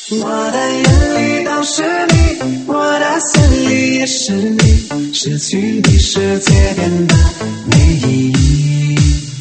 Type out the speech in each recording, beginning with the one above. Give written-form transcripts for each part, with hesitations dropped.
我的眼里都是你，我的心里也是你，失去你世界变得没意义。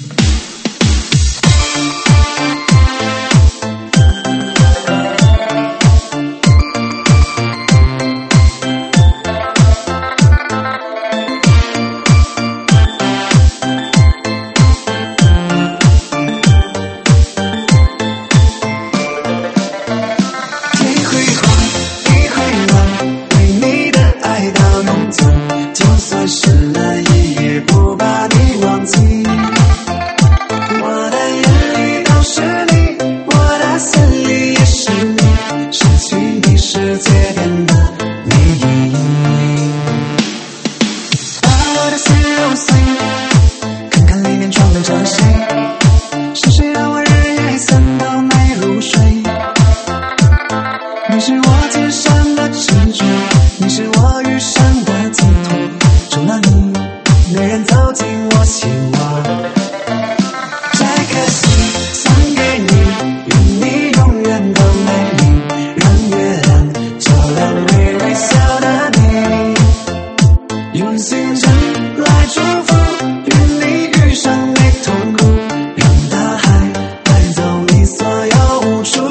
你是我肩上的支柱，你是我余生的寄托，除了你，没人走进我心窝。这颗心送给你，愿你永远都美丽，让月亮照亮微微笑的你，用星辰来祝福，愿你余生没痛苦，让大海带走你所有无助。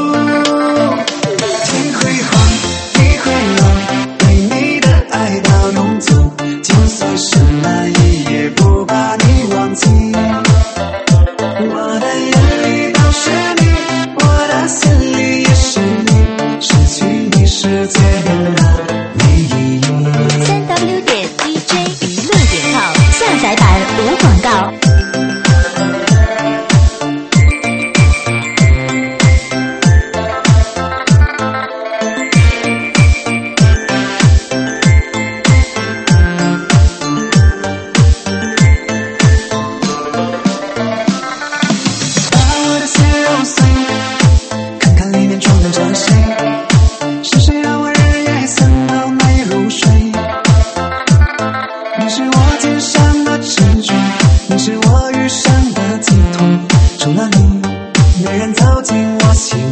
你是我肩上的支柱，你是我余生的寄托，除了你，没人走进我心。